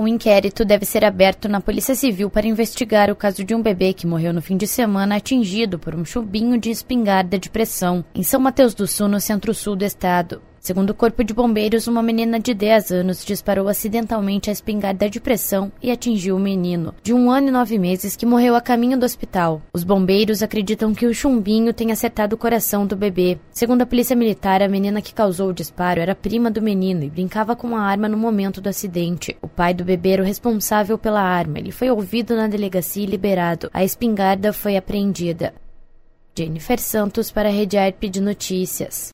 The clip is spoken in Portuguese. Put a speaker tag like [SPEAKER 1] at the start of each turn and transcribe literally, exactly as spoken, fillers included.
[SPEAKER 1] inquérito deve ser aberto na Polícia Civil para investigar o caso de um bebê que morreu no fim de semana atingido por um chumbinho de espingarda de pressão em São Mateus do Sul, no centro-sul do estado. Segundo o Corpo de Bombeiros, uma menina de dez anos disparou acidentalmente a espingarda de pressão e atingiu o menino, de um ano e nove meses, que morreu a caminho do hospital. Os bombeiros acreditam que o chumbinho tenha acertado o coração do bebê. Segundo a polícia militar, a menina que causou o disparo era prima do menino e brincava com a arma no momento do acidente. O pai do bebê era o responsável pela arma. Ele foi ouvido na delegacia e liberado. A espingarda foi apreendida. Jennifer Santos para a Rede A R P de Notícias.